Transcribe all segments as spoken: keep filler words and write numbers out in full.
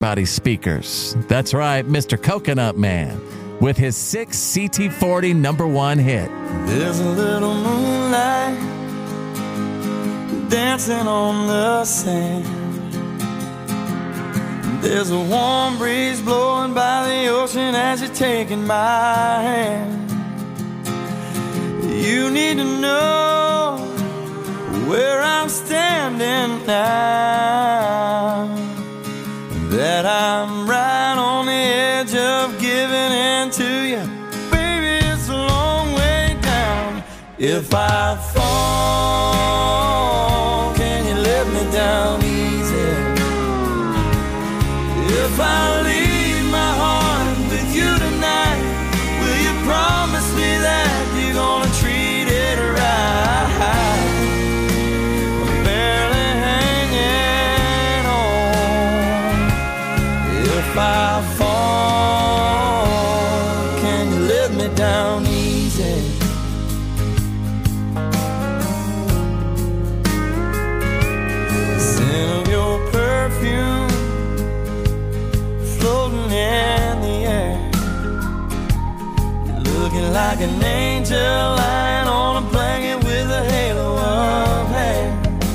body speakers. That's right, Mister Coconut Man, with his six C T forty number one hit. There's a little moonlight dancing on the sand. There's a warm breeze blowing by the ocean as you're taking my hand. You need to know where I'm standing now, that I'm right on the edge of giving in to you. Baby, it's a long way down. If I fall, can you let me down easy? If I leave my heart with you tonight, will you promise me that you're gonna treat it right? I'm barely hanging on. If I fall, can you let me down easy? The scent of your perfume floating in the air. You're looking like an angel lying on a blanket with a halo of hair.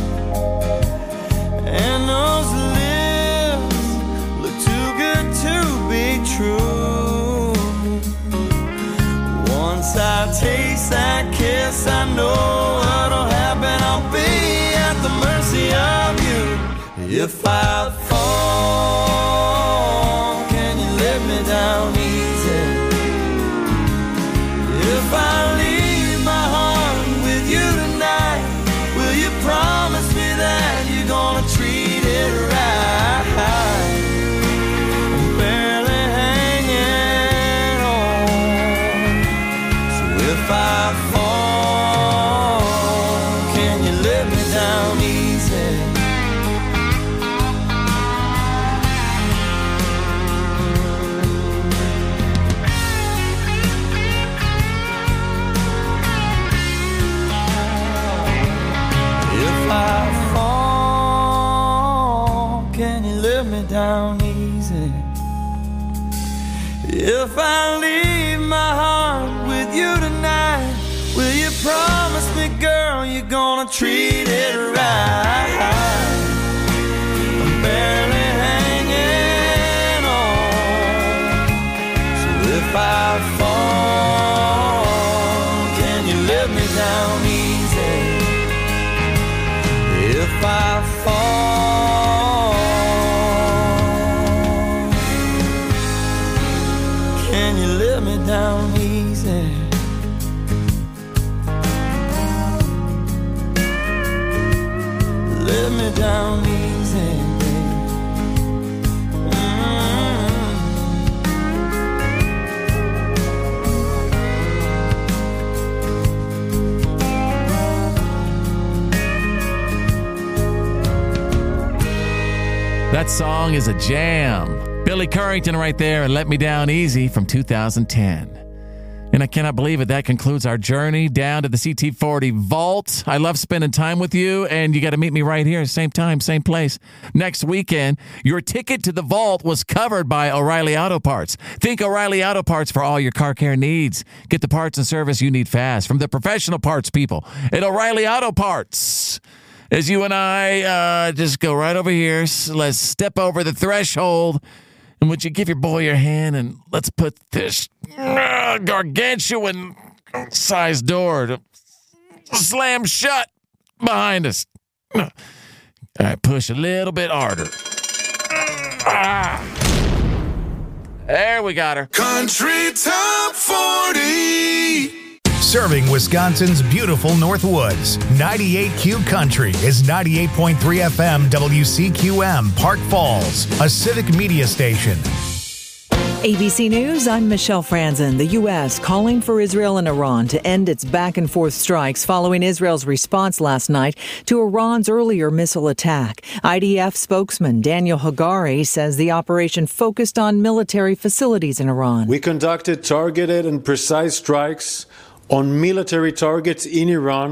And those lips look too good to be true. Once I taste that kiss, I know what'll happen. I'll be at the mercy of you. If I fall, can you let me down easy? If I leave my heart with you tonight, will you promise me that you're gonna treat it right? I'm barely hanging on. So if I fall, can you let me down easy? If I fall, can you let me down easy? If I leave my heart with you tonight, will you promise me, girl, you're gonna treat it right? I'm barely hanging on. So if I fall, can you let me down easy? If I fall, can you let me down easy? Let me down easy, baby. That song is a jam. Billy Currington right there, and Let Me Down Easy from two thousand ten. And I cannot believe it. That concludes our journey down to the C T forty Vault. I love spending time with you, and you got to meet me right here, same time, same place. Next weekend, your ticket to the Vault was covered by O'Reilly Auto Parts. Think O'Reilly Auto Parts for all your car care needs. Get the parts and service you need fast from the professional parts people at O'Reilly Auto Parts. As you and I uh, just go right over here, let's step over the threshold. And would you give your boy your hand and let's put this uh, gargantuan sized door to slam shut behind us. All right, push a little bit harder. Ah. There we got her. Country Top forty. Serving Wisconsin's beautiful Northwoods. ninety-eight Q Country is ninety-eight point three F M W C Q M, Park Falls, a civic media station. A B C News, I'm Michelle Franzen. The U S calling for Israel and Iran to end its back-and-forth strikes following Israel's response last night to Iran's earlier missile attack. I D F spokesman Daniel Hagari says the operation focused on military facilities in Iran. We conducted targeted and precise strikes on military targets in Iran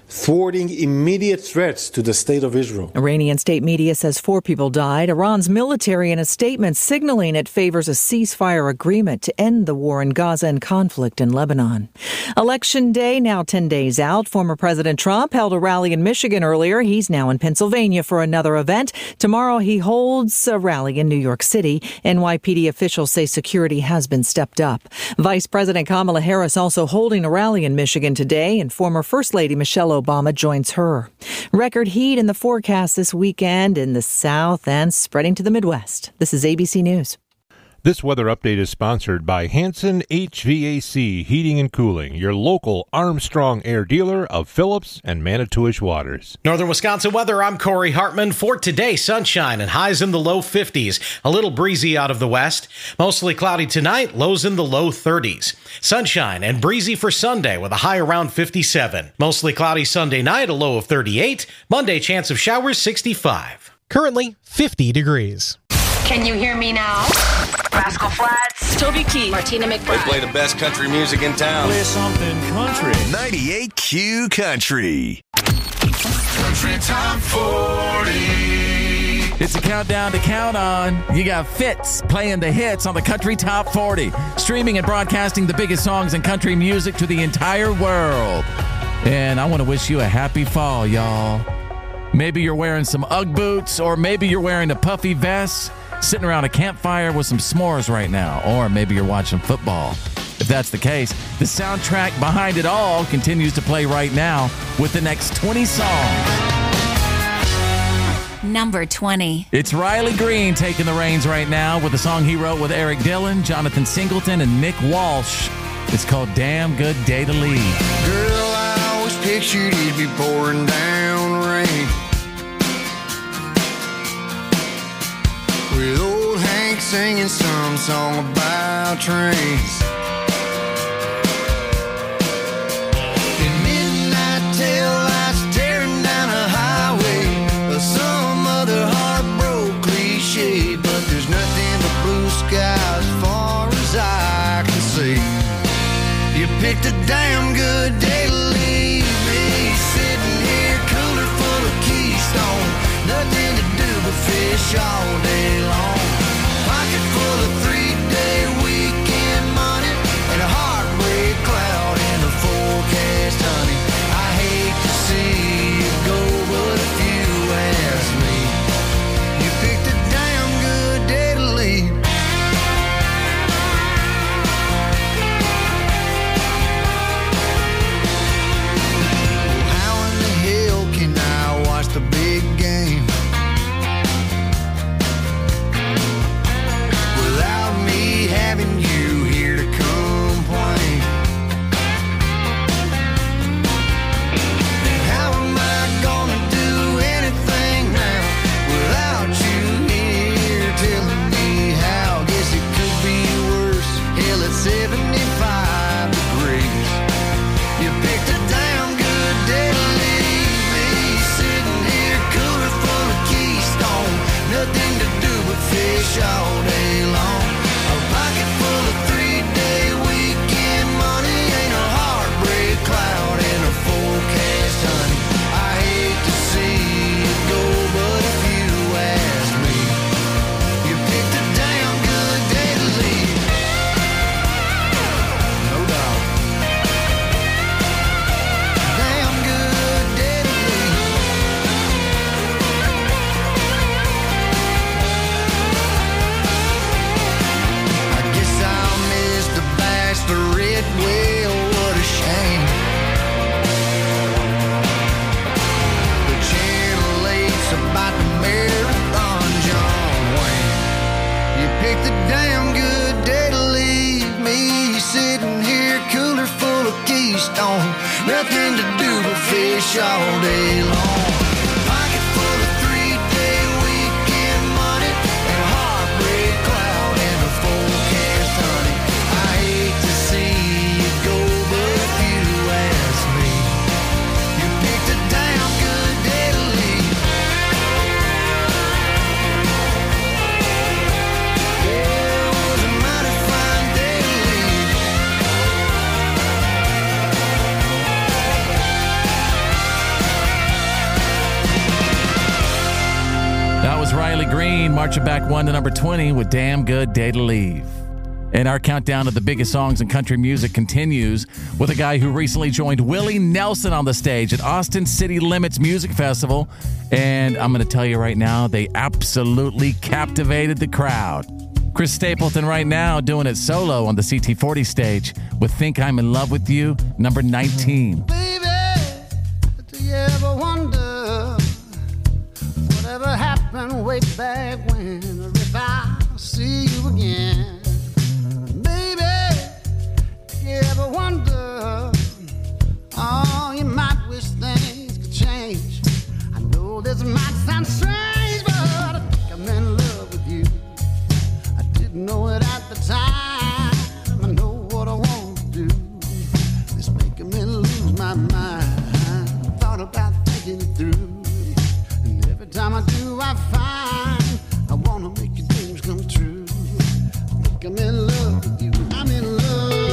thwarting immediate threats to the state of Israel. Iranian state media says four people died. Iran's military in a statement signaling it favors a ceasefire agreement to end the war in Gaza and conflict in Lebanon. Election day now ten days out. Former President Trump held a rally in Michigan earlier. He's now in Pennsylvania for another event. Tomorrow he holds a rally in New York City. N Y P D officials say security has been stepped up. Vice President Kamala Harris also holding a rally in Michigan today, and former First Lady Michelle Obama joins her. Record heat in the forecast this weekend in the South and spreading to the Midwest. This is A B C News. This weather update is sponsored by Hanson H V A C Heating and Cooling, your local Armstrong Air dealer of Phillips and Manitowish Waters. Northern Wisconsin weather, I'm Corey Hartman. For today, sunshine and highs in the low fifties. A little breezy out of the west. Mostly cloudy tonight, lows in the low thirties. Sunshine and breezy for Sunday with a high around fifty-seven. Mostly cloudy Sunday night, a low of thirty-eight. Monday, chance of showers, sixty-five. Currently, fifty degrees. Can you hear me now? Rascal Flatts, Toby Keith, Martina McBride. They play the best country music in town. Play something country. ninety-eight Q Country. Country Top forty. It's a countdown to count on. You got Fitz playing the hits on the Country Top forty. Streaming and broadcasting the biggest songs in country music to the entire world. And I want to wish you a happy fall, y'all. Maybe you're wearing some Ugg boots, or maybe you're wearing a puffy vest, sitting around a campfire with some s'mores right now, or maybe you're watching football. If that's the case, the soundtrack behind it all continues to play right now with the next twenty songs. Number twenty. It's Riley Green taking the reins right now with a song he wrote with Eric Dillon, Jonathan Singleton, and Nick Walsh. It's called Damn Good Day to Leave. Girl, I always pictured it'd be pouring down rain, with old Hank singing some song about trains. In midnight tail lights tearing down a highway, or some other heartbroken cliche, but there's nothing but blue sky as far as I can see. You picked a damn good day to leave me, sitting here cooler full of Keystone, nothing to do but fish all day long. Pocket full of three-day weekend money and a heartbreak cloud in the forecast, honey. I hate to see you go, but if you ask me, you picked a damn good day to leave. The big game without me having you here to complain. And how am I gonna do anything now without you here telling me how? Guess it could be worse. Hell, it's seventy-five degrees. You picked a damn good day to leave. Nothing to do but fish all day long. A pocket full of three-day weekend money ain't a heartbreak cloud in a forecast, honey. I hate to see you go, but if you ask me, you picked a damn good day to leave. No doubt. Damn good day to leave. The red whale, what a shame. The Channel eight's about the marathon, John Wayne. You picked a damn good day to leave me, sitting here cooler full of Keystone, nothing to do but fish all day long. Pocket full of three-day weekend money and a heartbreak cloud in the forecast, honey. I hate to see you go, but if you ask me, you picked a damn good day to leave. Yeah, it was a mighty fine day to leave. nineteen, marching back one to number twenty with Damn Good Day to Leave. And our countdown of the biggest songs in country music continues with a guy who recently joined Willie Nelson on the stage at Austin City Limits Music Festival. And I'm going to tell you right now, they absolutely captivated the crowd. Chris Stapleton right now doing it solo on the C T forty stage with Think I'm in Love with You, number nineteen. Baby, do you ever wonder whatever happened way back when, or if I see you again? You ever wonder, oh, you might wish things could change. I know this might sound strange, but I think I'm in love with you. I didn't know it at the time. I know what I want to do. It's making me lose my mind. Thought about thinking it through, and every time I do, I find I want to make your dreams come true. I think I'm in love with you. I'm in love.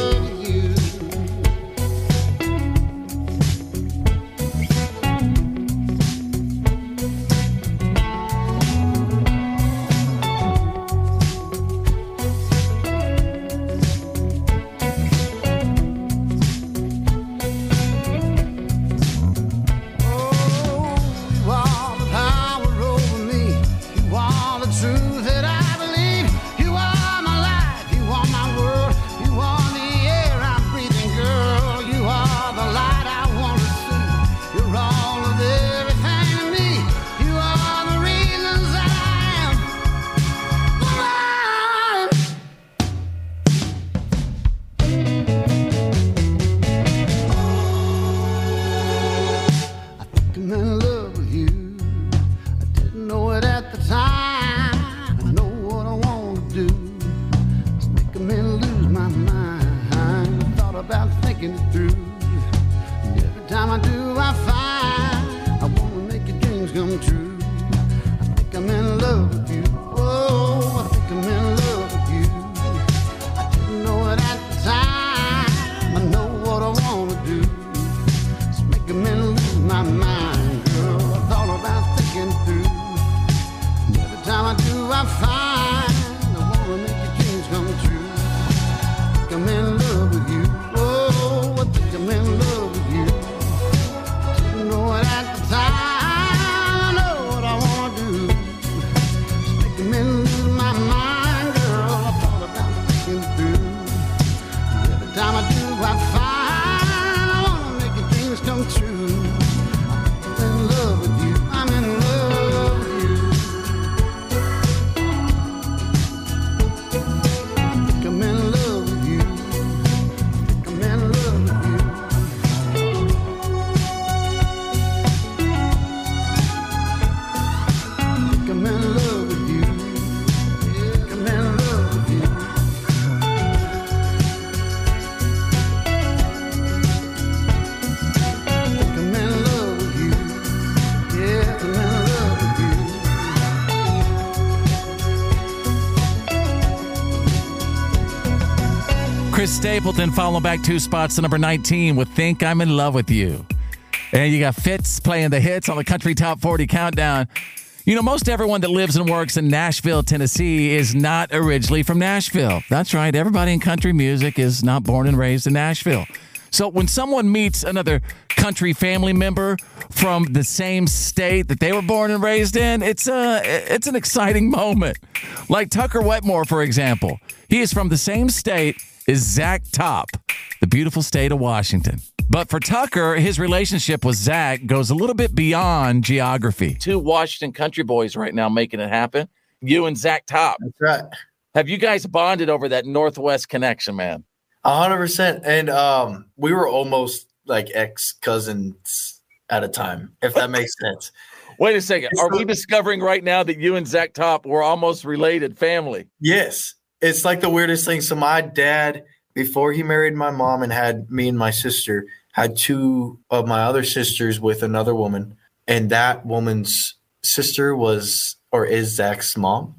Chris Stapleton following back two spots to number nineteen with Think I'm in Love with You. And you got Fitz playing the hits on the Country Top forty Countdown. You know, most everyone that lives and works in Nashville, Tennessee is not originally from Nashville. That's right. Everybody in country music is not born and raised in Nashville. So when someone meets another country family member from the same state that they were born and raised in, it's a, it's an exciting moment. Like Tucker Wetmore, for example. He is from the same state as Zach Top, the beautiful state of Washington. But for Tucker, his relationship with Zach goes a little bit beyond geography. Two Washington country boys right now making it happen. You and Zach Top. That's right. Have you guys bonded over that Northwest connection, man? A hundred percent. And um, we were almost like ex-cousins at a time, if that makes sense. Wait a second. Are we discovering right now that you and Zach Top were almost related family? Yes. It's like the weirdest thing. So my dad, before he married my mom and had me and my sister, had two of my other sisters with another woman. And that woman's sister was or is Zach's mom.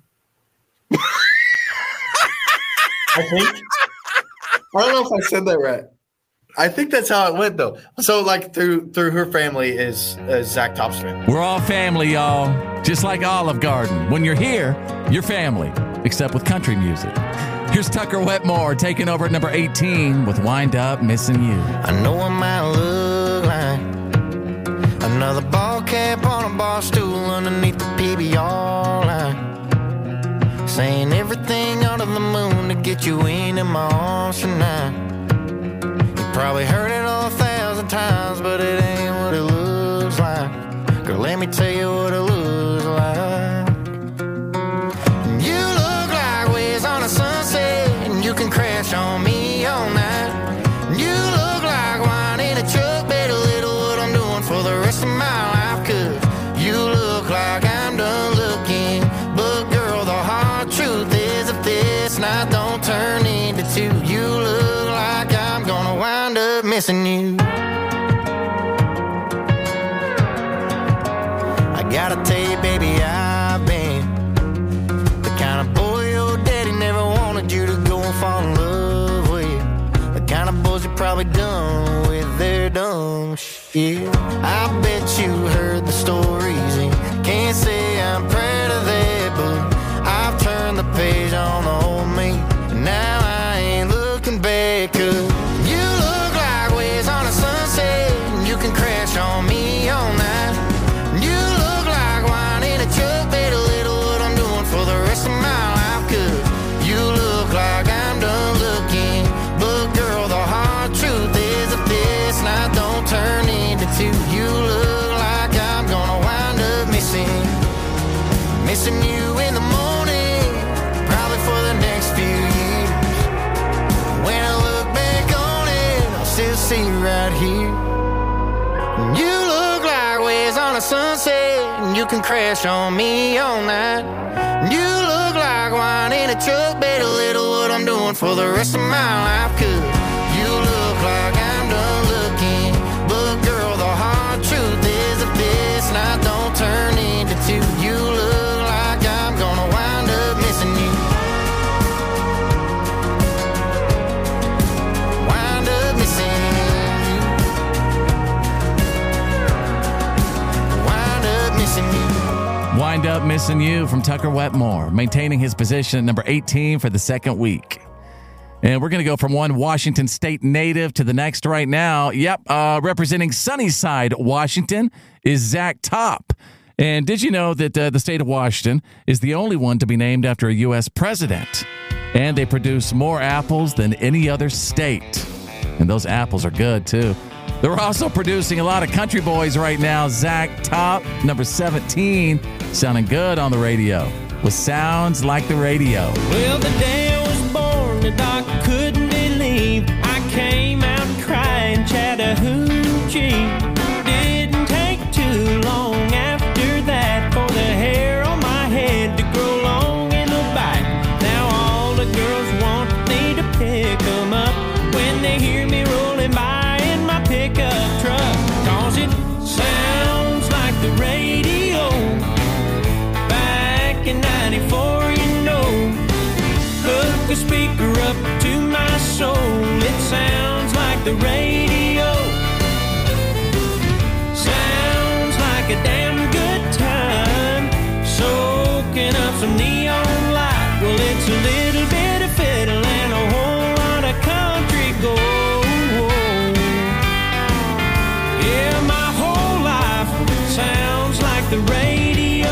I think. I don't know if I said that right. I think that's how it went, though. So, like, through through her family is uh, Zach Top's family. We're all family, y'all. Just like Olive Garden. When you're here, you're family, except with country music. Here's Tucker Wetmore taking over at number eighteen with Wind Up Missing You. I know I might look like another ball cap on a bar stool underneath the P B R line, saying everything under the moon to get you in in my arms tonight. Probably heard it all a thousand times, but it ain't what it looks like. Girl, let me tell you what it looks like. You look like waves on a sunset, and you can crash on me all night. You look like wine in a truck, better little what I'm doing for the rest of my life. Cause you look like I'm done looking, but girl, the hard truth is if this night don't turn into two, you look like I'm gonna wind up missing you. I gotta tell you, baby, I've been the kind of boy your daddy never wanted you to go and fall in love with. The kind of boys you probably done with their dumb shit. I bet you heard the stories and can't say I'm proud of that, but I've turned the page on the old me, and now I ain't looking back. Cause crash on me all night. You look like wine in a truck, better little what I'm doing for the rest of my life. Cause you look like I'm done looking, but girl, the hard truth is if this night don't turn into two, you look like I'm gonna wind up missing missing you in the morning, probably for the next few years. When I look back on it, I'll still see you right here. You look like waves on a sunset, and you can crash on me all night. You look like wine in a truck, better little what I'm doing for the rest of my life. Cause you look like I'm done looking, but girl, the hard truth is if this night don't turn into two, you look like I'm gonna wind up missing you. Wind up missing you. Wind Up Missing You from Tucker Wetmore, maintaining his position at number eighteen for the second week. And we're going to go from one Washington State native to the next right now. Yep, uh, representing Sunnyside, Washington, is Zach Top. And did you know that uh, the state of Washington is the only one to be named after a U S president? And they produce more apples than any other state. And those apples are good, too. They're also producing a lot of country boys right now. Zach Top, number seventeen, sounding good on the radio with Sounds Like the Radio. Well, the day I was born, the doctor couldn't believe I came out crying Chattahoochee. Didn't take too long after that for the hair on my head to grow long in the back. Now all the girls want me to pick them up when they hear me rolling by pickup truck, cause it sounds like the radio back in ninety-four, you know. Hook a speaker up to my soul, it sounds like the radio. Sounds like a damn good time, soaking up some neon light. Well, it's a little bit of fiddle and a whole lot of country gold. Sounds like the radio.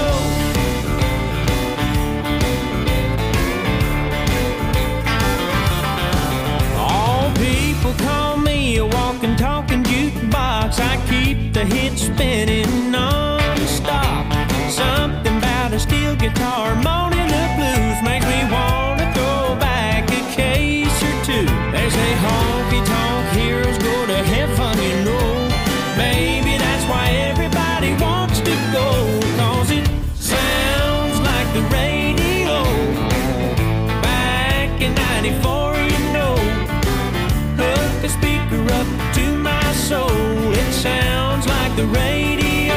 All people call me a walking, talking jukebox. I keep the hits spinning non-stop. Something about a steel guitar moaning the blues makes me want to throw back a case or two. They say honky-tonk heroes go to heaven, you know. Maybe that's why everybody wants to go, cause it sounds like the radio back in ninety-four, you know. Hook a speaker up to my soul, it sounds like the radio.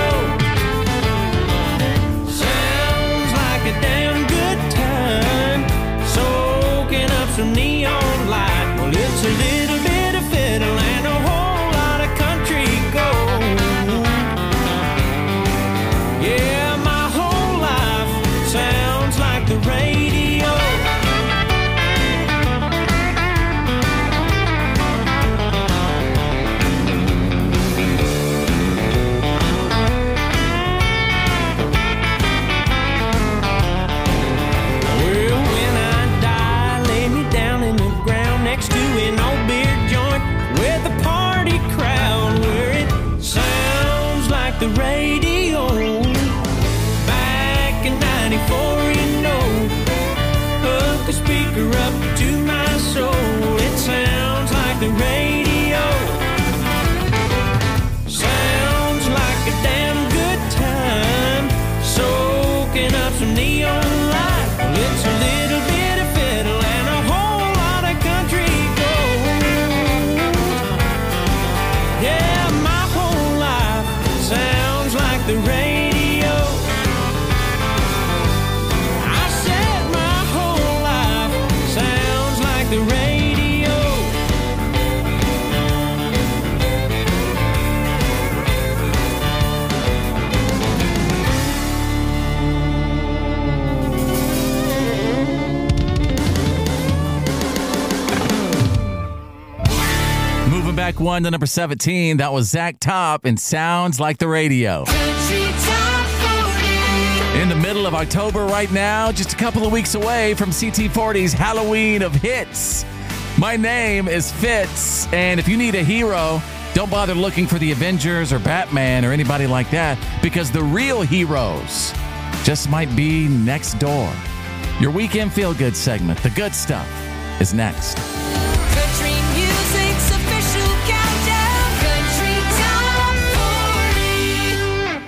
Sounds like a damn good time, soaking up some neon light. Well, it's a little bit of fiddle and a speaker up to my soul. It sounds like the radio. Sounds like a damn good time. Soaking up some neon light. Well, it's a little bit of fiddle and a whole lot of country gold. Yeah, my whole life sounds like the radio. I said my whole life sounds like the radio. Moving back one to number seventeen, that was Zach Top and Sounds Like the Radio. In the middle of October right now, just a couple of weeks away from C T forty's Halloween of Hits. My name is Fitz, and if you need a hero, don't bother looking for the Avengers or Batman or anybody like that, because the real heroes just might be next door. Your weekend feel-good segment, The Good Stuff, is next. Country music's official countdown. Country Top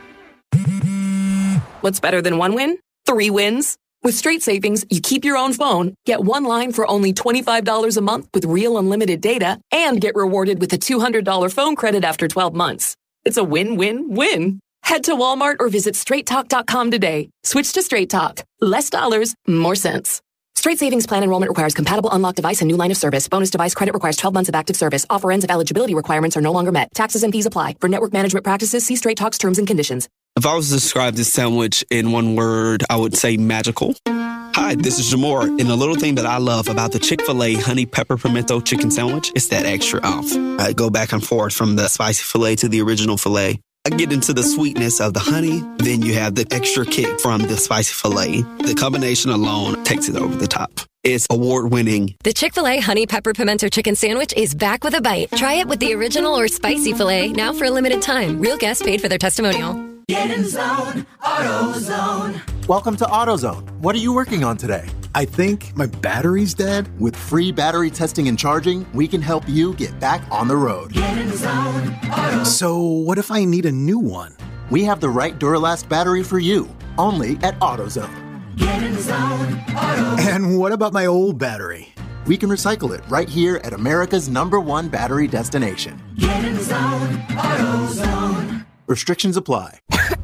forty. What's better than one win? Three wins. With Straight Savings, you keep your own phone, get one line for only twenty-five dollars a month with real unlimited data, and get rewarded with a two hundred dollars phone credit after twelve months. It's a win-win-win. Head to Walmart or visit straight talk dot com today. Switch to Straight Talk. Less dollars, more sense. Straight Savings Plan enrollment requires compatible unlocked device and new line of service. Bonus device credit requires twelve months of active service. Offer ends if eligibility requirements are no longer met. Taxes and fees apply. For network management practices, see Straight Talk's terms and conditions. If I was to describe this sandwich in one word, I would say magical. Hi, this is Jamor, and the little thing that I love about the Chick-fil-A honey pepper pimento chicken sandwich is that extra oomph. I go back and forth from the spicy filet to the original filet. I get into the sweetness of the honey, then you have the extra kick from the spicy filet. The combination alone takes it over the top. It's award-winning. The Chick-fil-A Honey Pepper Pimento Chicken Sandwich is back with a bite. Try it with the original or spicy filet, now for a limited time. Real guests paid for their testimonial. Get in zone, AutoZone. Welcome to AutoZone. What are you working on today? I think my battery's dead. With free battery testing and charging, we can help you get back on the road. Get in zone, AutoZone. So what if I need a new one? We have the right Duralast battery for you, only at AutoZone. Get in zone, AutoZone. And what about my old battery? We can recycle it right here at America's number one battery destination. Get in zone, AutoZone. Restrictions apply. I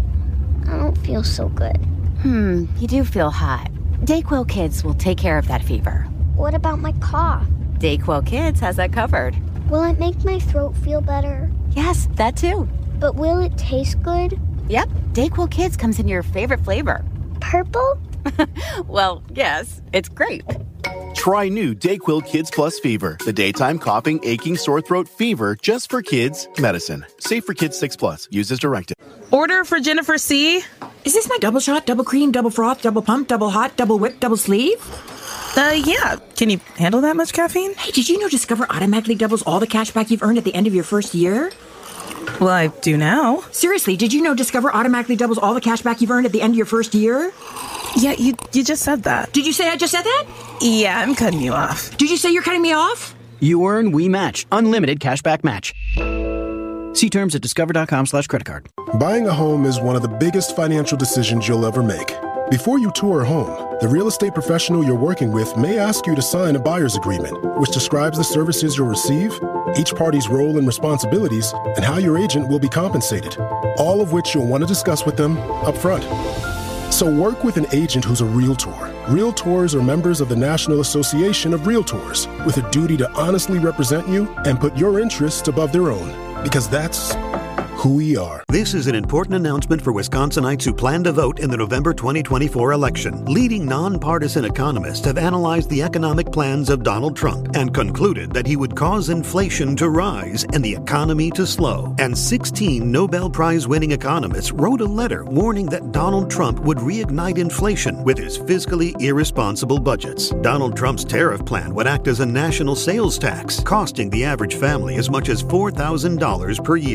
don't feel so good. Hmm, you do feel hot. Dayquil Kids will take care of that fever. What about my cough? Dayquil Kids has that covered. Will it make my throat feel better? Yes, that too. But will it taste good? Yep, Dayquil Kids comes in your favorite flavor. Purple? Well, yes, it's grape. Try new Dayquil Kids Plus Fever, the daytime coughing, aching, sore throat fever just for kids medicine. Safe for kids six plus. Use as directed. Order for Jennifer C. Is this my double shot, double cream, double froth, double pump, double hot, double whip, double sleeve? Uh, yeah. Can you handle that much caffeine? Hey, did you know Discover automatically doubles all the cash back you've earned at the end of your first year? Well, I do now. Seriously, did you know Discover automatically doubles all the cash back you've earned at the end of your first year? Yeah, you you just said that. Did you say I just said that? Yeah, I'm cutting you off. Did you say you're cutting me off? You earn, we match. Unlimited cashback match. See terms at discover.com slash credit card. Buying a home is one of the biggest financial decisions you'll ever make. Before you tour a home, the real estate professional you're working with may ask you to sign a buyer's agreement, which describes the services you'll receive, each party's role and responsibilities, and how your agent will be compensated, all of which you'll want to discuss with them up front. So work with an agent who's a Realtor. Realtors are members of the National Association of Realtors with a duty to honestly represent you and put your interests above their own, because that's who we are. This is an important announcement for Wisconsinites who plan to vote in the November twenty twenty-four election. Leading nonpartisan economists have analyzed the economic plans of Donald Trump and concluded that he would cause inflation to rise and the economy to slow. And sixteen Nobel Prize-winning economists wrote a letter warning that Donald Trump would reignite inflation with his fiscally irresponsible budgets. Donald Trump's tariff plan would act as a national sales tax, costing the average family as much as four thousand dollars per year.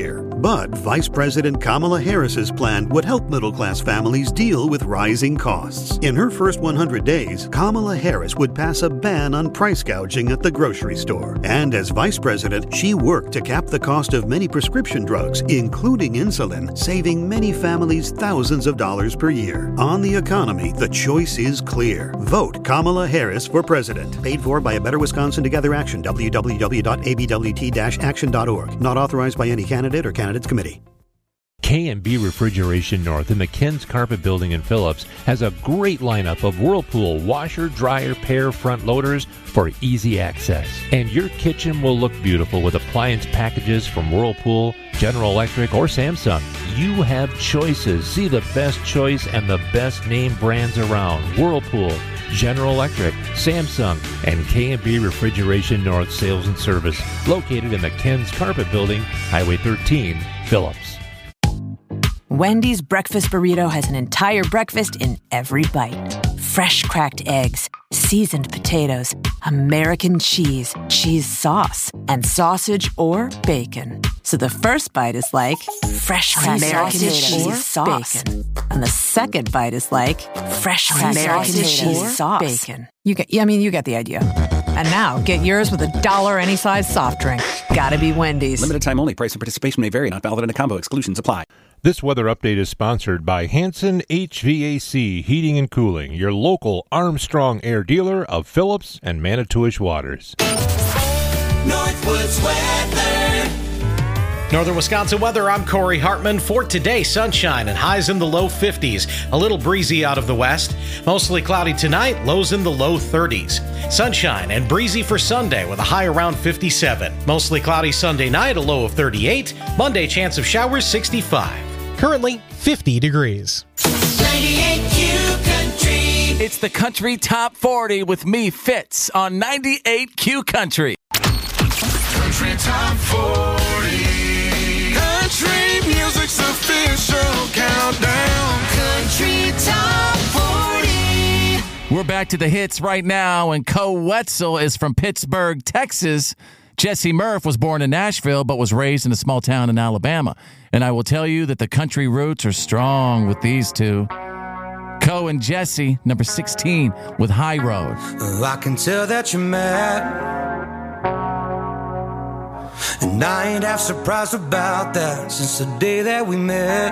But Vice President Kamala Harris's plan would help middle-class families deal with rising costs. In her first one hundred days, Kamala Harris would pass a ban on price gouging at the grocery store. And as vice president, she worked to cap the cost of many prescription drugs, including insulin, saving many families thousands of dollars per year. On the economy, the choice is clear. Vote Kamala Harris for president. Paid for by a Better Wisconsin Together Action, w w w dot a b w t dash action dot org. Not authorized by any candidate or candidates committee. K and B Refrigeration North in the Ken's Carpet Building in Phillips has a great lineup of Whirlpool washer, dryer, pair front loaders for easy access. And your kitchen will look beautiful with appliance packages from Whirlpool, General Electric, or Samsung. You have choices. See the best choice and the best name brands around. Whirlpool, General Electric, Samsung, and K and B Refrigeration North Sales and Service, located in the Ken's Carpet Building, Highway thirteen, Phillips. Wendy's breakfast burrito has an entire breakfast in every bite. Fresh cracked eggs, seasoned potatoes, American cheese, cheese sauce, and sausage or bacon. So the first bite is like fresh cracked American cheese or sauce. Bacon. And the second bite is like fresh cracked American cheese sauce. Bacon. You get, I mean, you get the idea. And now, get yours with a dollar any size soft drink. Gotta be Wendy's. Limited time only. Price and participation may vary. Not valid in a combo. Exclusions apply. This weather update is sponsored by Hanson H V A C Heating and Cooling, your local Armstrong Air dealer of Phillips and Manitowish Waters. Northwoods weather. Northern Wisconsin weather, I'm Corey Hartman. For today, sunshine and highs in the low fifties. A little breezy out of the west. Mostly cloudy tonight, lows in the low thirties. Sunshine and breezy for Sunday with a high around fifty-seven. Mostly cloudy Sunday night, a low of thirty-eight. Monday, chance of showers, sixty-five. Currently, fifty degrees. ninety-eight Q Country. It's the Country Top forty with me, Fitz, on ninety-eight Q Country. Country Top forty. Country music's official countdown. Country Top forty. We're back to the hits right now, and Co Wetzel is from Pittsburgh, Texas. Jesse Murph was born in Nashville but was raised in a small town in Alabama. And I will tell you that the country roots are strong with these two. Co and Jesse, number sixteen, with High Road. Oh, I can tell that you're mad. And I ain't half surprised about that since the day that we met.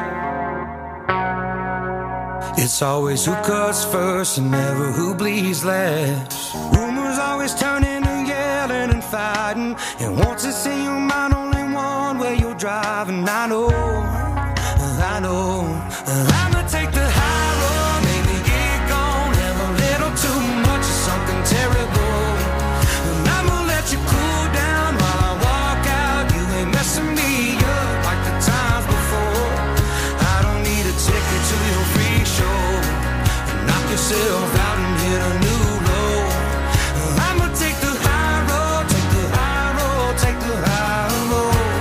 It's always who cuts first and never who bleeds last. Rumors always turn into yelling and fighting. And once it's in your mind, only one way you're driving. I know, I know, I'ma take the high road, maybe get gone, have a little too much of something terrible. And I'ma let you cool down while I walk out. You ain't messing me up like the times before. I don't need a ticket to your freak show. Knock yourself out and hit a new low. I'ma take the high road, take the high road, take the high road.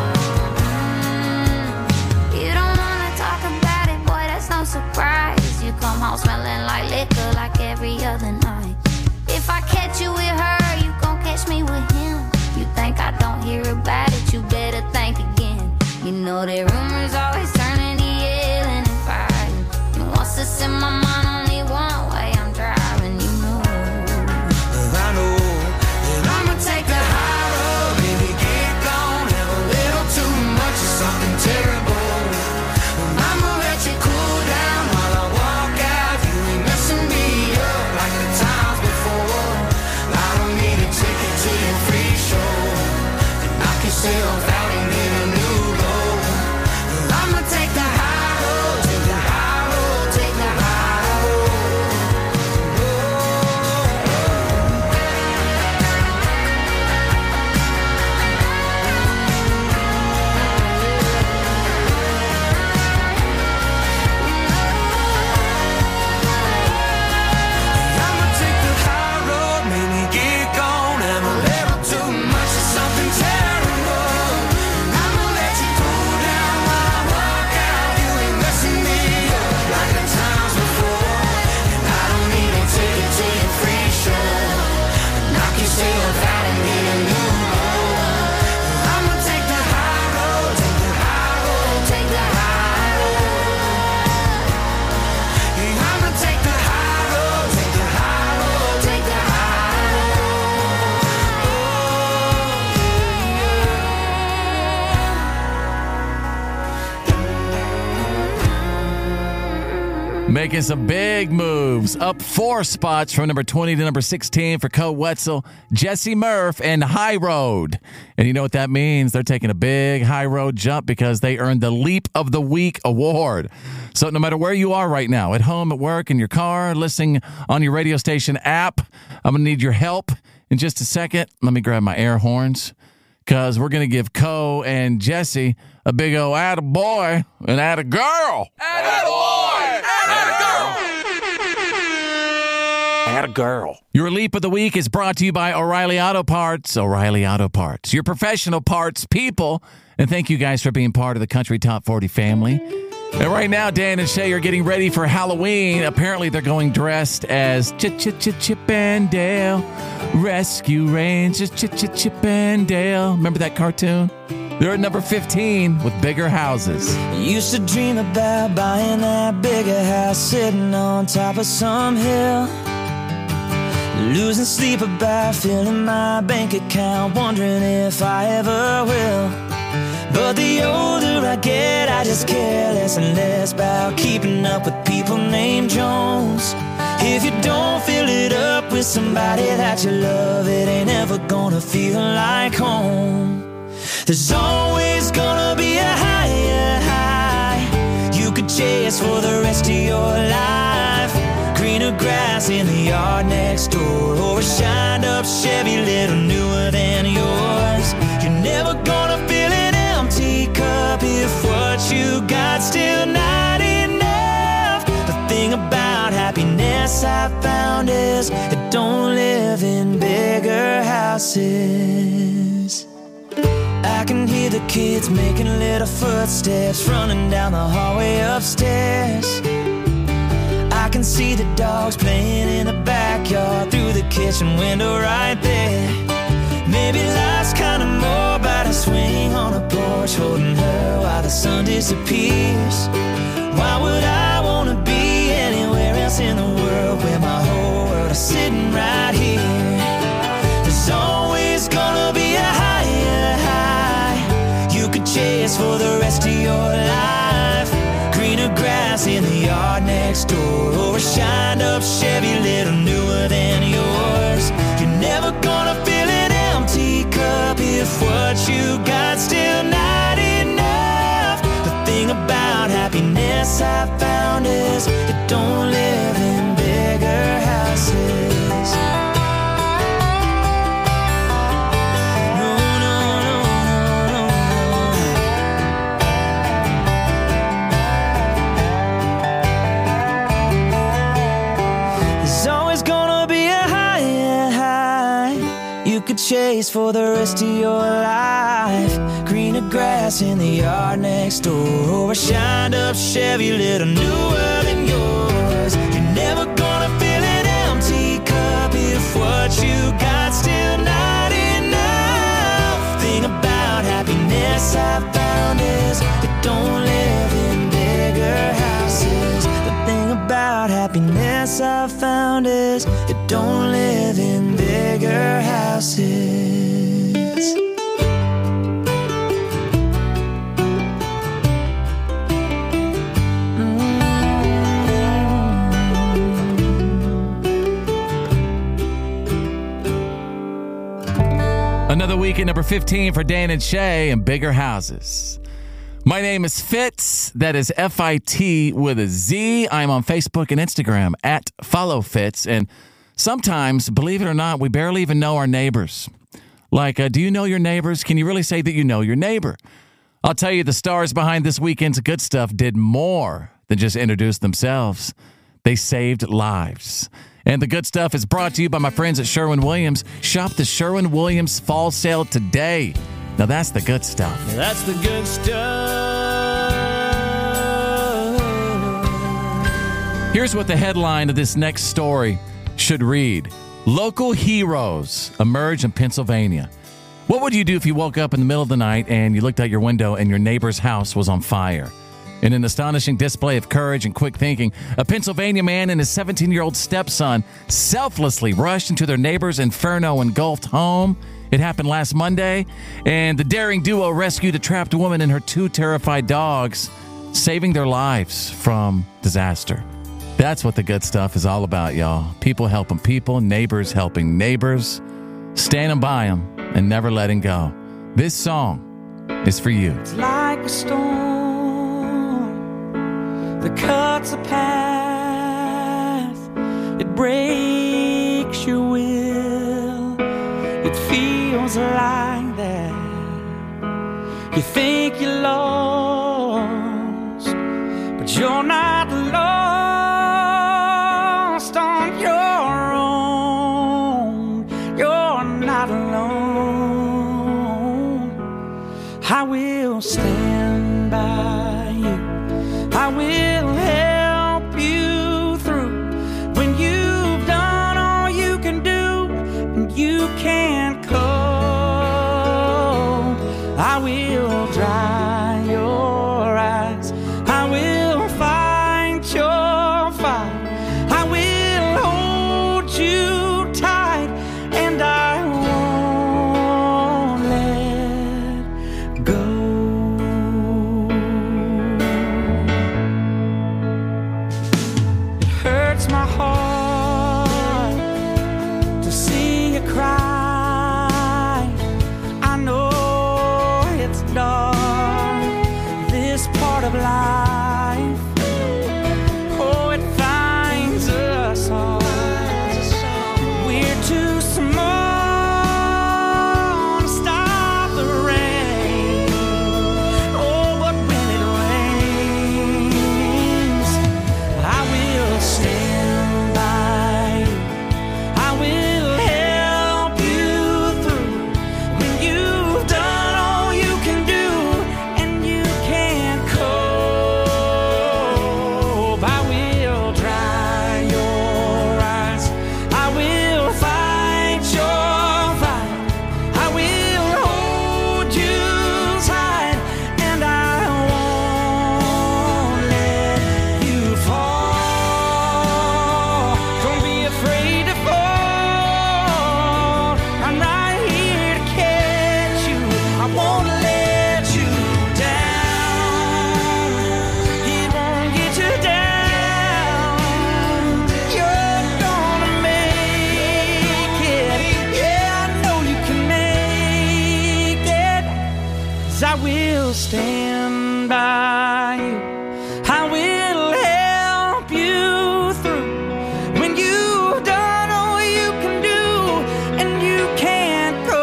You don't wanna talk about it, boy, that's no surprise. You come home smelling like liquor like every other night. If I catch you with her, you gon' catch me with him. You think I don't hear about it, you better think again. You know that rumors always turn into yelling and fighting. And once it's in my mind, only one way I'm driving, you know. I know that I'ma take the high road, baby, get gone, have a little too much of something terrible. And I'ma let you cool down while I walk out. You ain't messing me up like the times before. I don't need a ticket to your free show. And knock yourself out and hit a new low. I'ma take the high road, take the high road, take the high road. I'ma take the high road, maybe get gone, have a little too much of something terrible. making some big moves. Up four spots from number twenty to number sixteen for Co Wetzel, Jesse Murph, and High Road. And you know what that means? They're taking a big High Road jump because they earned the Leap of the Week award. So no matter where you are right now, at home, at work, in your car, listening on your radio station app, I'm going to need your help in just a second. Let me grab my air horns because we're going to give Co and Jesse a big old attaboy and attagirl. Attaboy! Attagirl. Your Leap of the Week is brought to you by O'Reilly Auto Parts. O'Reilly Auto Parts, your professional parts people. And thank you guys for being part of the Country Top forty family. And right now, Dan and Shay are getting ready for Halloween. Apparently, they're going dressed as Ch-Ch-Ch-Chip and Dale Rescue Rangers. Ch-Ch-Chip and Dale. Remember that cartoon? They're at number fifteen with Bigger Houses. Used to dream about buying that bigger house, sitting on top of some hill, losing sleep about filling my bank account, wondering if I ever will. But the older I get, I just care less and less about keeping up with people named Jones. If you don't fill it up with somebody that you love, it ain't ever gonna feel like home. There's always gonna be a higher high you could chase for the rest of your life. Greener grass in the yard next door, or a shined up Chevy little newer than yours. You're never gonna fill an empty cup if what you got still not enough. The thing about happiness I found is it don't live in bigger houses. I can hear the kids making little footsteps running down the hallway upstairs. I can see the dogs playing in the backyard through the kitchen window right there. Maybe life's kinda more about a swing on a porch holding her while the sun disappears. Why would I wanna be anywhere else in the world where my whole world is sitting right here? There's always gonna be a higher high you could chase for the rest of your life. Greener grass in the yard next door, or a shined up Chevy little newer than yours. You're never gonna fill an empty cup if what you got still not enough. The thing about happiness I found is it don't live in bigger houses. Chase for the rest of your life. Greener grass in the yard next door, or a shined up Chevy little newer than yours. You're never gonna fill an empty cup if what you got still not enough. Thing about happiness I found is it don't live in bigger houses. The thing about happiness I found is it don't live in bigger houses. Another week at number fifteen for Dan and Shay and Bigger Houses. My name is Fitz. That is F I T with a Z. I'm on Facebook and Instagram at Follow Fitz. And sometimes, believe it or not, we barely even know our neighbors. Like, uh, do you know your neighbors? Can you really say that you know your neighbor? I'll tell you, the stars behind this weekend's good stuff did more than just introduce themselves. They saved lives. And the good stuff is brought to you by my friends at Sherwin-Williams. Shop the Sherwin-Williams fall sale today. Now that's the good stuff. That's the good stuff. Here's what the headline of this next story should read. Local heroes emerge in Pennsylvania. What would you do if you woke up in the middle of the night and you looked out your window and your neighbor's house was on fire? In an astonishing display of courage and quick thinking, a Pennsylvania man and his seventeen-year-old stepson selflessly rushed into their neighbor's inferno-engulfed home. It happened last Monday, and the daring duo rescued a trapped woman and her two terrified dogs, saving their lives from disaster. That's what the good stuff is all about, y'all. People helping people, neighbors helping neighbors, standing by them and never letting go. This song is for you. It's like a storm that cuts a path. It breaks your will. It feels like that. You think you're lost, but you're not lost on your own. You're not alone. I will stand by you. I will help you through when you've done all you can do and you can't cope. I will dry your eyes. I will fight your fight. I will hold you tight, and I won't let go. It hurts my heart to see you cry. I know it's dark, this part of life. Oh, it finds us all. We're too small to stop the rain. Oh, but when it rains, I will stand by you. I will help you through when you've done all you can do and you can't cope. I will dry your eyes. I will fight your fight. I will hold you tight, and I won't let you fall. Don't be afraid to fall. I'm right here to catch you. I won't let you down. It won't get you down. You're gonna make it. Yeah, I know you can make it. 'Cause I will stand by you. I will help you through when you've done all you can do and you can't go.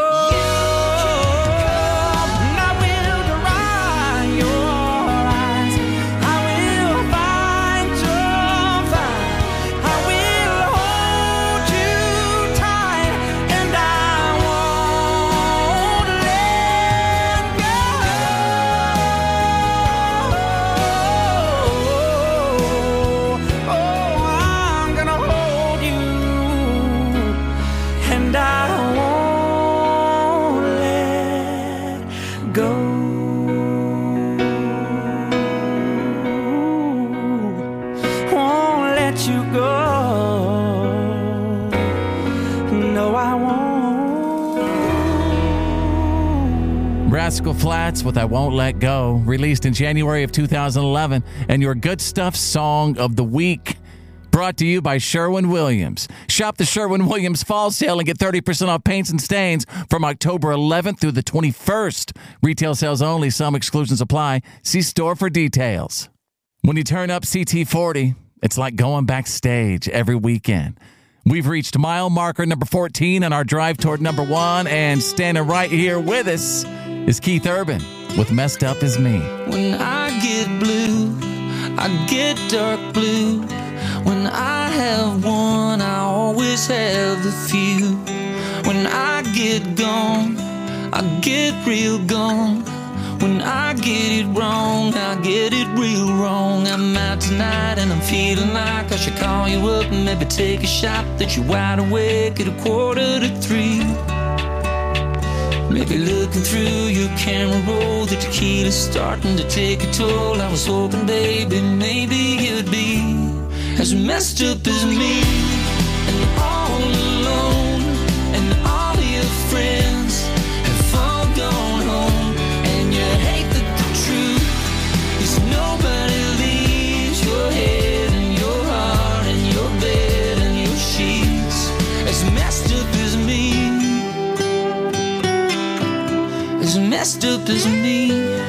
And I will dry your eyes. I will fight your fight. I will hold you tight, and I won't let go. Oh, I'm gonna hold you, and I won't let go. Won't let you go. No, I won't. Rascal Flatts with I Won't Let Go, released in January of two thousand eleven, and your Good Stuff Song of the Week, brought to you by Sherwin-Williams. Shop the Sherwin-Williams Fall Sale and get thirty percent off paints and stains from October eleventh through the twenty-first. Retail sales only. Some exclusions apply. See store for details. When you turn up C T forty, it's like going backstage every weekend. We've reached mile marker number fourteen on our drive toward number one, and standing right here with us is Keith Urban with Messed Up Is Me. When I get blue, I get dark blue. When I have one, I always have the few. When I get gone, I get real gone. When I get it wrong, I get it real wrong. I'm out tonight and I'm feeling like I should call you up and maybe take a shot that you're wide awake at a quarter to three. Maybe looking through your camera roll, the tequila's starting to take a toll. I was hoping, baby, maybe you'd be as messed up as me, and all alone, and all your friends have all gone home, and you hate that the truth is nobody leaves your head and your heart. as me, as messed up as me.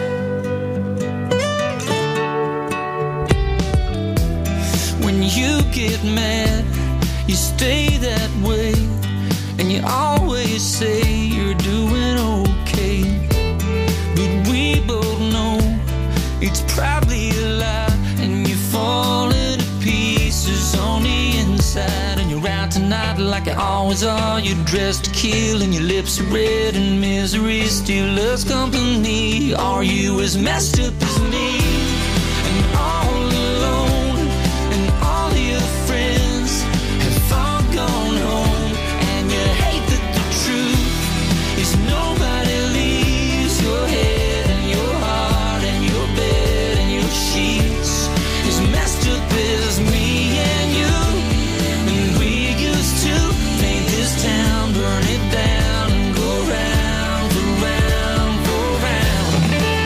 When you get mad, you stay that way, and you always say you're doing okay. But we both know it's probably a lie, and you're falling to pieces on the inside. And you're out tonight like you always are. You're dressed to kill, and your lips are red, and misery still loves company. Are you as messed up as me, and all alone, and all your friends have all gone home, and you hate that the truth is nobody leaves your head and your heart and your bed and your sheets as messed up as me and you. And we used to paint this town, burn it down, and go round, go round, go round.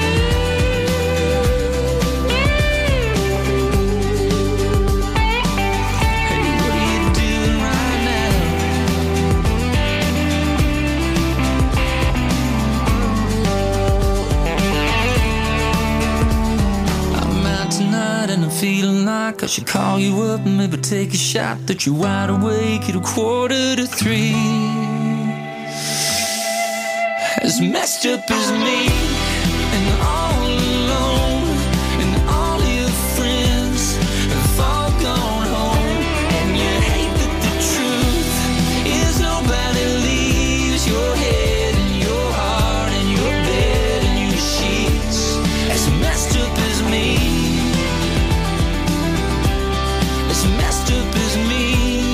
Hey, what are you doing right now? I'm out tonight and I'm feeling like I should call you up and maybe take a shot that you're wide awake at a quarter to three. As messed up as me, and all alone, and all your friends have all gone home, and you hate that the truth is nobody leaves your head and your heart and your bed and your sheets. As messed up as me, as messed up as me.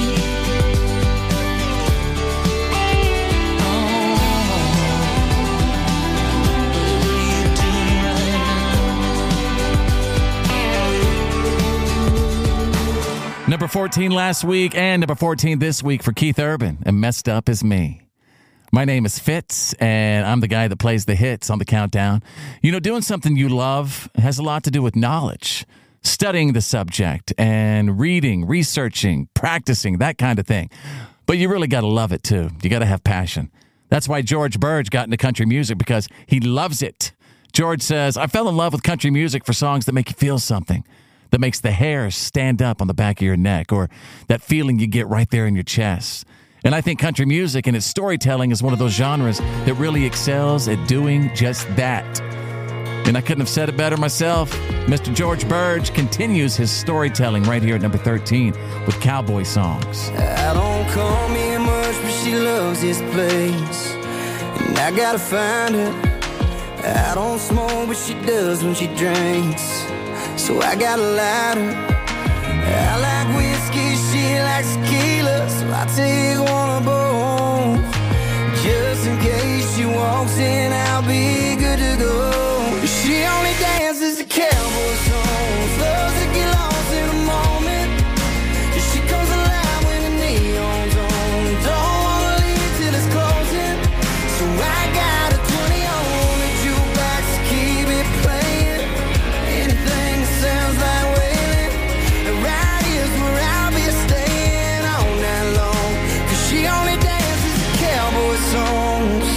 Number fourteen last week and number fourteen this week for Keith Urban, and Messed Up As Me. My name is Fitz, and I'm the guy that plays the hits on the countdown. You know, doing something you love has a lot to do with knowledge, studying the subject, and reading, researching, practicing, that kind of thing. But you really got to love it, too. You got to have passion. That's why George Burge got into country music, because he loves it. George says, I fell in love with country music for songs that make you feel something, that makes the hair stand up on the back of your neck, or that feeling you get right there in your chest. And I think country music and its storytelling is one of those genres that really excels at doing just that. And I couldn't have said it better myself. Mister George Burge continues his storytelling right here at number thirteen with cowboy songs. I don't call me much, but she loves this place, and I gotta find her. I don't smoke, but she does when she drinks, so I got a lighter. I like whiskey, she likes tequila, so I take one of both. Just in case she walks in, I'll be good to go. She only dances to cowboy songs, loves to get lost in a moment. She comes alive when the neon's on, don't wanna leave till it's closing. So I got a twenty on the jukebox to keep it playing. Anything that sounds like wailing, right here's where I'll be staying all night long. Cause she only dances to cowboy songs.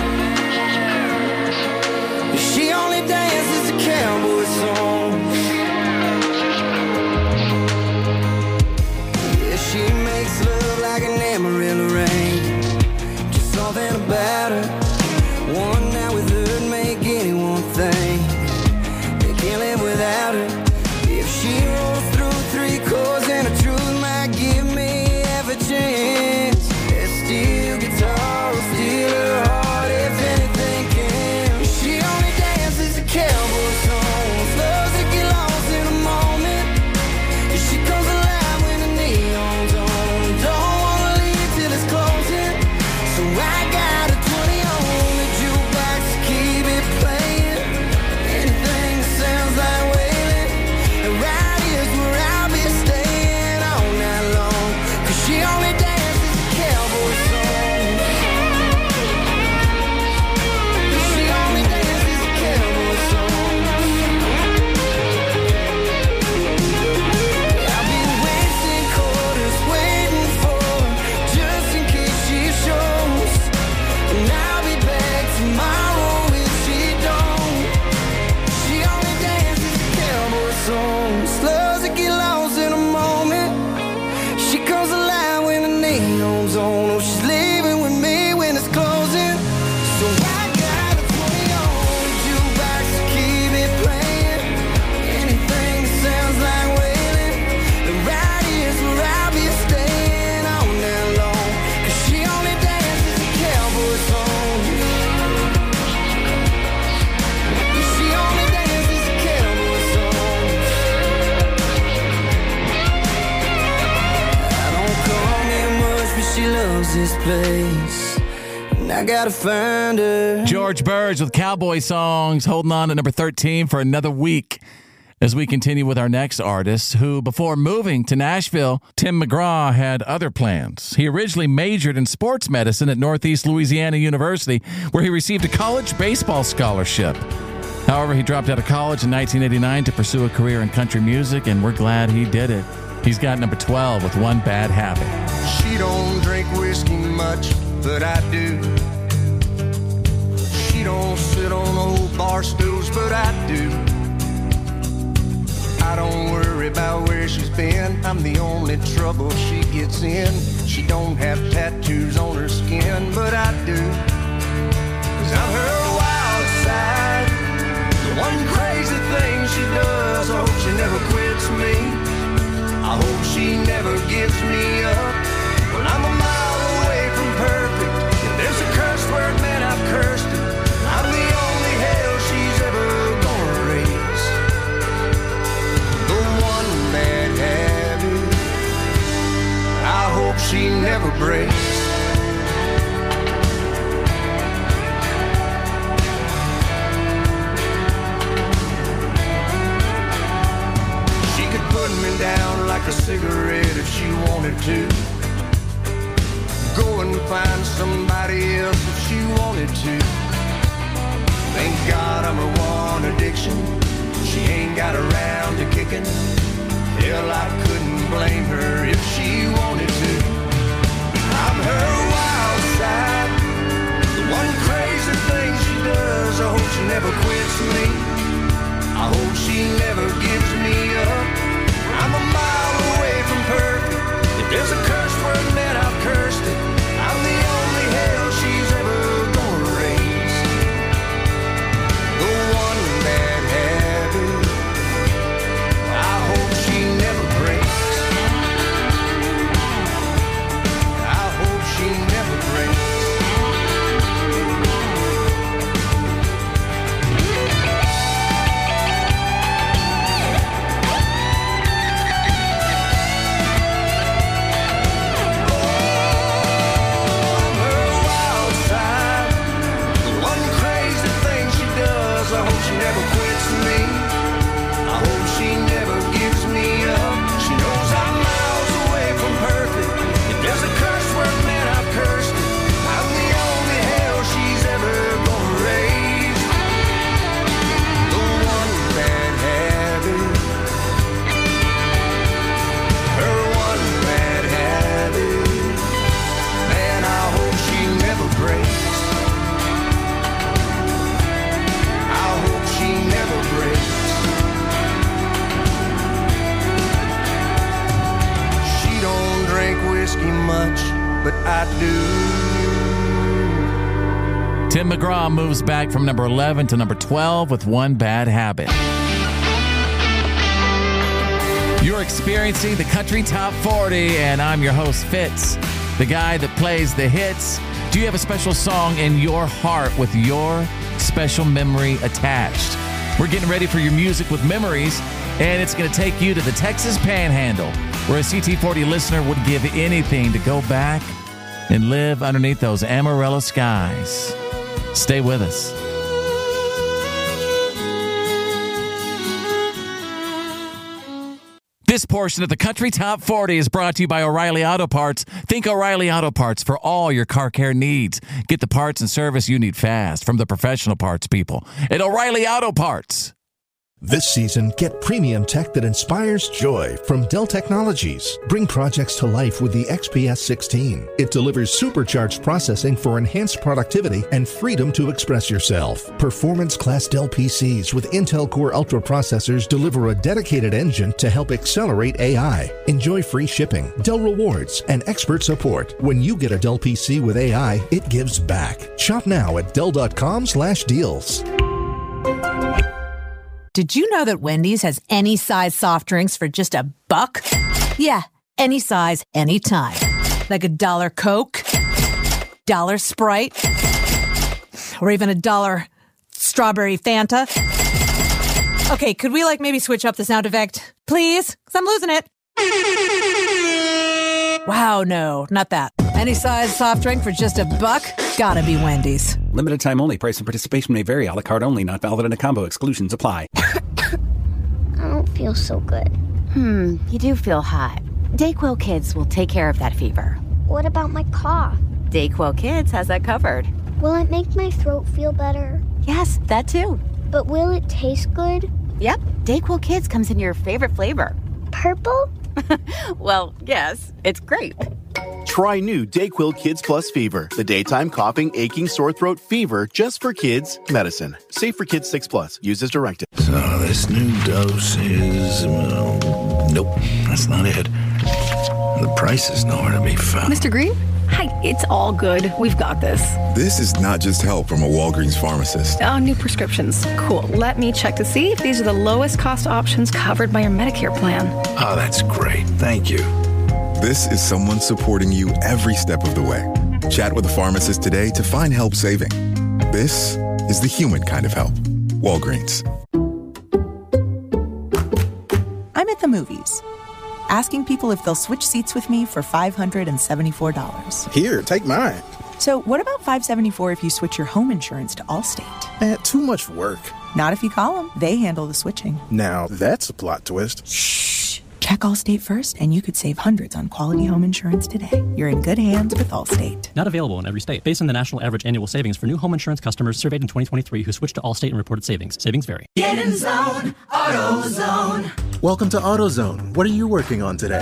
She only dances to cowboy songs. Yeah, she makes love like an Amarillo rain. Just something about her. One night with her'd make anyone think they can't live without her. If she rolls through three chords and the truth might give me half a chance. That steel guitar will still place, and I gotta find her. George Burge with Cowboy Songs, holding on at number thirteen for another week. As we continue with our next artist, who, before moving to Nashville, Tim McGraw had other plans. He originally majored in sports medicine at Northeast Louisiana University, where he received a college baseball scholarship. However, he dropped out of college in nineteen eighty-nine to pursue a career in country music, and we're glad he did it. He's got number twelve with One Bad Habit. She don't drink whiskey much, but I do. She don't sit on old bar stools, but I do. I don't worry about where she's been. I'm the only trouble she gets in. She don't have tattoos on her skin, but I do. 'Cause I'm her wild side, the one crazy thing she does. I hope she never quits me. I hope she never gives me up. Well, I'm a mile away from perfect. If there's a curse word, man, I've cursed it. I'm the only hell she's ever gonna raise. The one bad habit I hope she never breaks. She could put me down like a cigarette if she wanted to. Go and find somebody else if she wanted to. Thank God I'm her one addiction. She ain't got around to kicking. Hell, I couldn't blame her if she wanted to. I'm her wild side, the one crazy thing she does. I hope she never quits me. I hope she never gives me up. I'm a mile away from perfect. If there's a curse word, man, I've cursed it. I'm the only hell she's ever gonna raise. The one bad habit I hope she never breaks. I hope she never breaks. I hope she never quits me. I hope she never gives me up. She knows I'm miles away from perfect. If there's a curse word, man, I've cursed it. I'm the only hell she's ever gonna raise. The one bad habit, her one bad habit, man, I hope she never breaks. She never breaks. She don't drink whiskey much, but I do. Tim McGraw moves back from number eleven to number twelve with One Bad Habit. You're experiencing the Country Top forty, and I'm your host, Fitz, the guy that plays the hits. Do you have a special song in your heart with your special memory attached? We're getting ready for your music with memories, and it's going to take you to the Texas Panhandle, where a C T forty listener would give anything to go back and live underneath those Amarillo skies. Stay with us. This portion of the Country Top forty is brought to you by O'Reilly Auto Parts. Think O'Reilly Auto Parts for all your car care needs. Get the parts and service you need fast from the professional parts people at O'Reilly Auto Parts. This season, get premium tech that inspires joy from Dell Technologies. Bring projects to life with the X P S sixteen. It delivers supercharged processing for enhanced productivity and freedom to express yourself. Performance-class Dell P Cs with Intel Core Ultra processors deliver a dedicated engine to help accelerate A I. Enjoy free shipping, Dell rewards, and expert support. When you get a Dell P C with A I, it gives back. Shop now at Dell.com slash deals. Did you know that Wendy's has any size soft drinks for just a buck? Yeah, any size, anytime. Like a dollar Coke, dollar Sprite, or even a dollar strawberry Fanta. Okay, could we like maybe switch up the sound effect, please? Because I'm losing it. Wow, no, not that. Any size soft drink for just a buck? Gotta be Wendy's. Limited time only. Price and participation may vary. A la carte only. Not valid in a combo. Exclusions apply. I don't feel so good. Hmm, you do feel hot. Dayquil Kids will take care of that fever. What about my cough? Dayquil Kids has that covered. Will it make my throat feel better? Yes, that too. But will it taste good? Yep, Dayquil Kids comes in your favorite flavor. Purple? Well, yes, it's grape. Try new Dayquil Kids Plus Fever, the daytime coughing, aching, sore throat fever just for kids medicine. Safe for kids six plus. Use as directed. So this new dose is... Uh, nope, that's not it. The price is nowhere to be found. Mister Green? Hi, it's all good. We've got this. This is not just help from a Walgreens pharmacist. Oh, new prescriptions. Cool. Let me check to see if these are the lowest cost options covered by your Medicare plan. Oh, that's great. Thank you. This is someone supporting you every step of the way. Chat with a pharmacist today to find help saving. This is the human kind of help. Walgreens. I'm at the movies, asking people if they'll switch seats with me for five hundred seventy-four dollars. Here, take mine. So what about five hundred seventy-four dollars if you switch your home insurance to Allstate? Eh, too much work. Not if you call them. They handle the switching. Now, that's a plot twist. Shh. Check Allstate first, and you could save hundreds on quality home insurance today. You're in good hands with Allstate. Not available in every state. Based on the national average annual savings for new home insurance customers surveyed in twenty twenty-three who switched to Allstate and reported savings. Savings vary. Get in zone, AutoZone. Welcome to AutoZone. What are you working on today?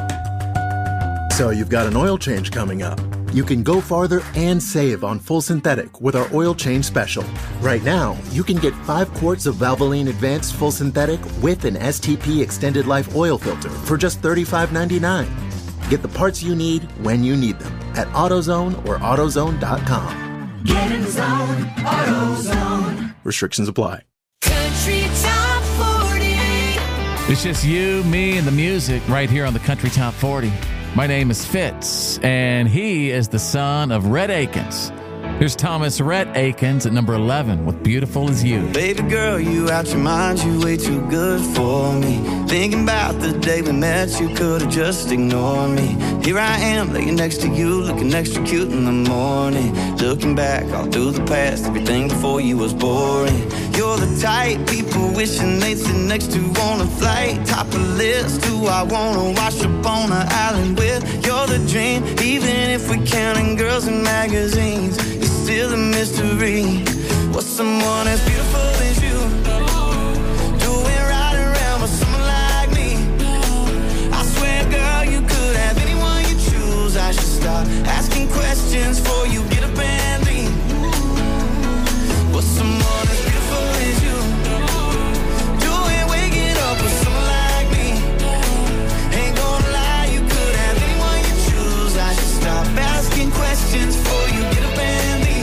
So you've got an oil change coming up. You can go farther and save on full synthetic with our oil change special. Right now, you can get five quarts of Valvoline Advanced Full Synthetic with an S T P Extended Life oil filter for just thirty-five ninety-nine. Get the parts you need when you need them at AutoZone or AutoZone dot com. Get in zone, AutoZone. Restrictions apply. Country Top forty. It's just you, me, and the music right here on the Country Top forty. My name is Fitz, and he is the son of Rhett Akins. Here's Thomas Rhett Akins at number eleven with Beautiful As You. Baby girl, you out your mind, you way too good for me. Thinking about the day we met, you could've just ignored me. Here I am, laying next to you, looking extra cute in the morning. Looking back all through the past, everything before you was boring. You're the type people wishing they'd sit next to on a flight. Top of the list, who I wanna wash up on an island with. You're the dream, even if we're counting girls in magazines. Still a mystery. What's someone as beautiful as you doing right around with someone like me? I swear, girl, you could have anyone you choose. I should stop asking questions before you get up and leave. What's someone as beautiful as you doing waking up with someone like me? Ain't gonna lie, you could have anyone you choose. I should stop asking questions before you get up and leave.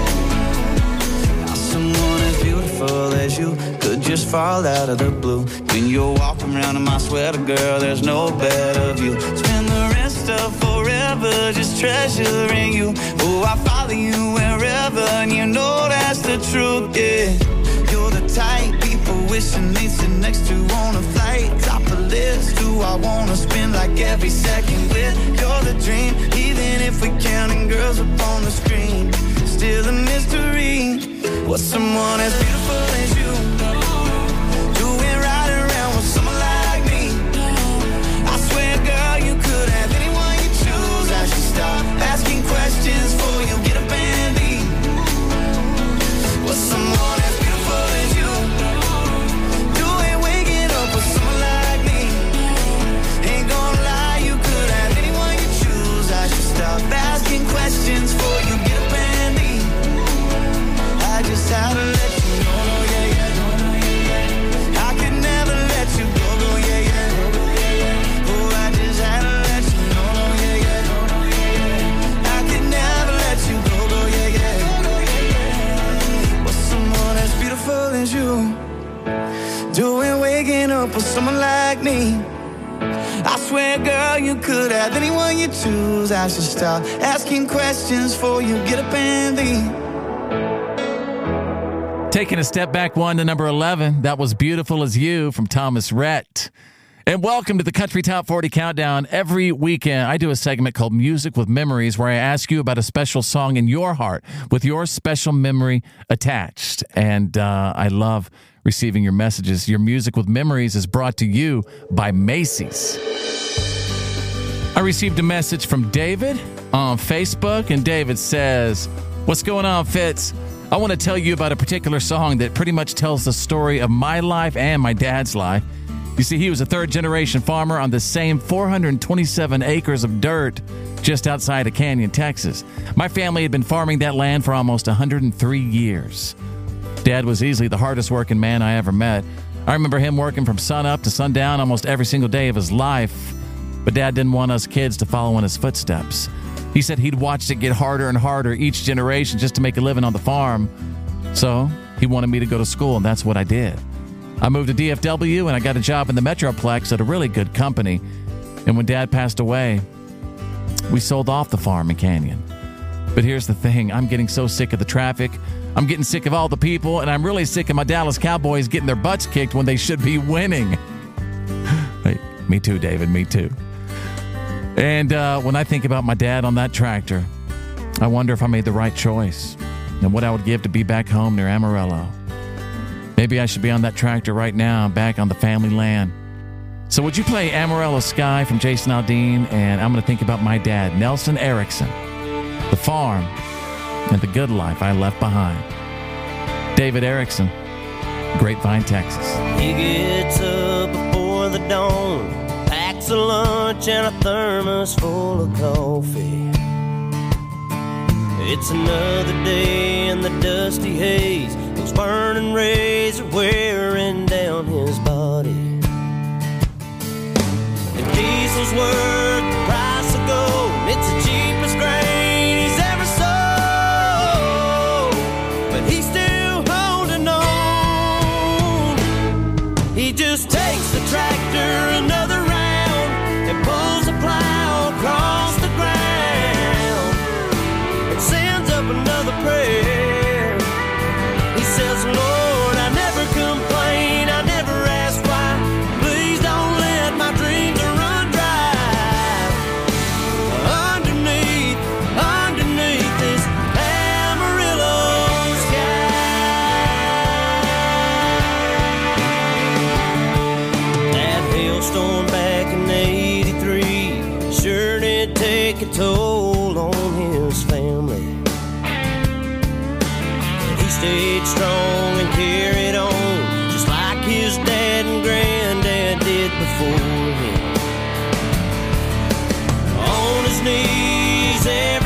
Someone as beautiful as you could just fall out of the blue. When you're walking around in my sweater, girl, there's no better view. Spend the rest of forever just treasuring you. Oh, I follow you wherever, and you know that's the truth, yeah. You're the type people wishing they'd sit next to on a flight. Top of the list, who I wanna spend like every second with. You're the dream, even if we're counting girls up on the screen. Still a mystery. What's someone as beautiful as you doing right around with someone like me? I swear, girl, you could have anyone you choose. I should stop asking questions before you get up and leave. What's someone as beautiful as you doing waking up with someone like me? Ain't gonna lie, you could have anyone you choose. I should stop asking questions before you get up and leave. I just had to let you know, no, yeah, yeah, no, no, yeah, yeah. I could never let you go, go, yeah, yeah. Oh, I just had to let you know, no, yeah, yeah, no, no, yeah, yeah. I could never let you go, go, yeah, yeah. But someone as beautiful as you doing waking up with someone like me. I swear, girl, you could have anyone you choose. I should stop asking questions before you get up and leave. Taking a step back one to number eleven, that was Beautiful As You from Thomas Rhett. And welcome to the Country Top forty Countdown. Every weekend, I do a segment called Music with Memories, where I ask you about a special song in your heart with your special memory attached. And uh, I love receiving your messages. Your Music with Memories is brought to you by Macy's. I received a message from David on Facebook, and David says, "What's going on, Fitz? I want to tell you about a particular song that pretty much tells the story of my life and my dad's life. You see, he was a third-generation farmer on the same four hundred twenty-seven acres of dirt just outside of Canyon, Texas. My family had been farming that land for almost one hundred three years. Dad was easily the hardest-working man I ever met. I remember him working from sunup to sundown almost every single day of his life. But Dad didn't want us kids to follow in his footsteps. He said he'd watched it get harder and harder each generation just to make a living on the farm. So he wanted me to go to school, and that's what I did. I moved to D F W, and I got a job in the Metroplex at a really good company. And when Dad passed away, we sold off the farm in Canyon. But here's the thing. I'm getting so sick of the traffic. I'm getting sick of all the people, and I'm really sick of my Dallas Cowboys getting their butts kicked when they should be winning." Hey, me too, David. Me too. And uh, when I think about my dad on that tractor, I wonder if I made the right choice and what I would give to be back home near Amarillo. Maybe I should be on that tractor right now, back on the family land. So would you play Amarillo Sky from Jason Aldean? And I'm going to think about my dad, Nelson Erickson, the farm, and the good life I left behind. David Erickson, Grapevine, Texas. He gets up before the dawn, packs a lunch and a thermos full of coffee. It's another day in the dusty haze. Those burning rays are wearing down his body. The diesel's worth the price of gold. It's the cheapest grain he's ever sold, but he's still holding on. He just takes the tractor another round and pulls the plow across the ground and sends up another prayer. He says, "Lord, I never complain, I never ask why. Please don't let my dreams run dry. Underneath, underneath this Amarillo sky." That hailstorm back in eighty-three sure did take a toll on his family. Stayed strong and carried on, just like his dad and granddad did before him. On his knees every